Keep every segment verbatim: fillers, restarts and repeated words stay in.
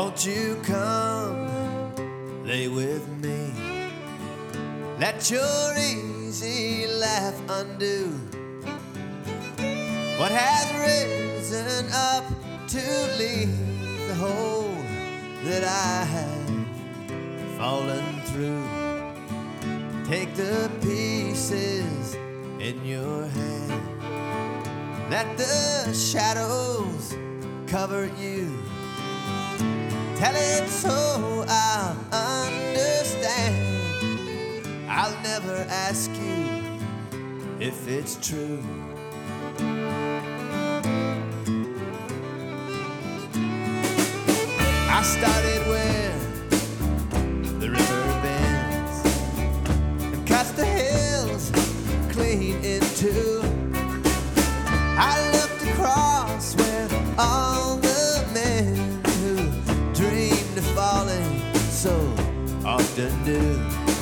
Won't you come lay with me? Let your easy laugh undo what has risen up to leave the hole that I have fallen through. Take the pieces in your hand, let the shadows cover you. Tell it so I'll understand. I'll never ask you if it's true. I started where the river bends and cuts the hills clean in two. I looked across where all the men who dreamed of falling so often do.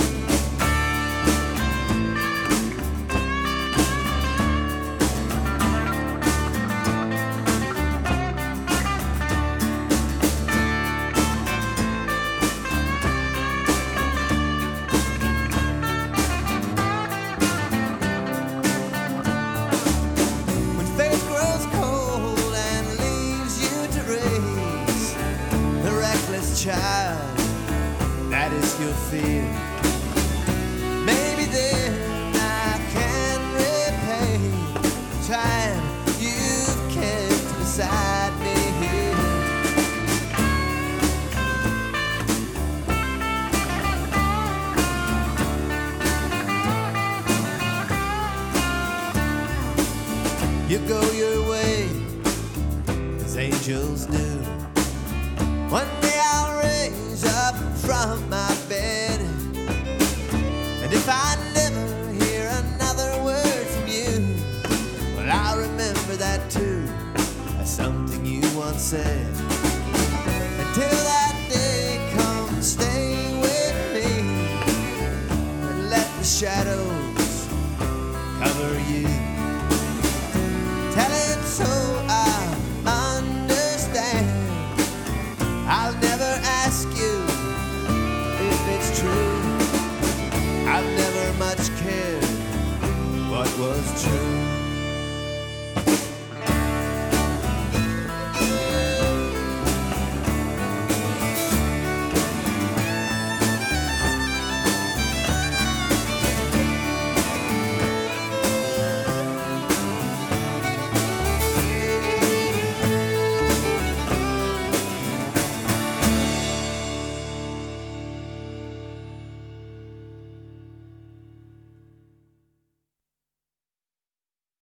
Child, that is your fear. Maybe then I can repay the time you've kept beside me here. You go your way as angels do. One day I'll raise up from my bed, and if I never hear another word from you, well, I'll remember that too, as something you once said. Until that day comes, stay with me and let the shadows cover you. Tell it so I understand. I'll never ask you if it's true. I've never much cared what was true.